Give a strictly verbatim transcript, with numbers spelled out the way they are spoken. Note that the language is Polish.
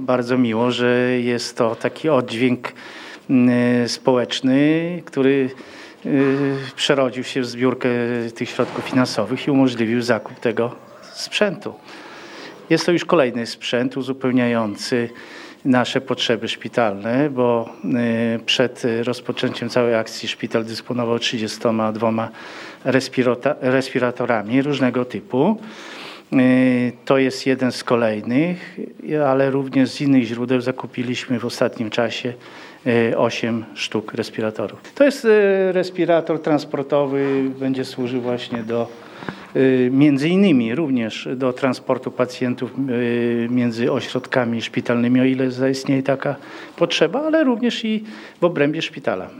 bardzo miło, że jest to taki oddźwięk społeczny, który przerodził się w zbiórkę tych środków finansowych i umożliwił zakup tego sprzętu. Jest to już kolejny sprzęt uzupełniający nasze potrzeby szpitalne, bo przed rozpoczęciem całej akcji szpital dysponował trzydziestoma dwoma respiratorami różnego typu. To jest jeden z kolejnych, ale również z innych źródeł zakupiliśmy w ostatnim czasie osiem sztuk respiratorów. To jest respirator transportowy, będzie służył właśnie do między innymi również do transportu pacjentów między ośrodkami szpitalnymi, o ile zaistnieje taka potrzeba, ale również i w obrębie szpitala.